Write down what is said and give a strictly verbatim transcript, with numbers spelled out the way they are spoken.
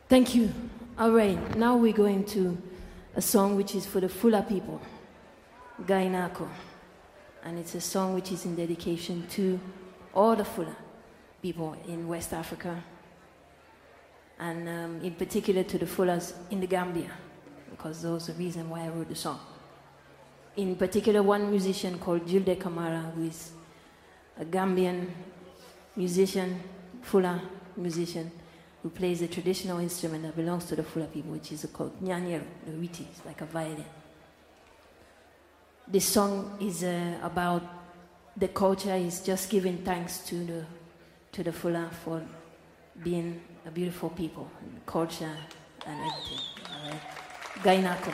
Thank you. All right, now we're going to a song which is for the Fula people, Gainako. And it's a song which is in dedication to all the Fula people in West Africa, and um, in particular to the Fulas in the Gambia, because those are the reason why I wrote the song. In particular, one musician called Julde Kamara, who is a Gambian musician, Fula musician, who plays a traditional instrument that belongs to the Fula people, which is called Nyanyero, the witi, it's like a violin. This song is uh, about the culture, is just giving thanks to the to the Fula for being a beautiful people, and culture and everything. All right. Gainako.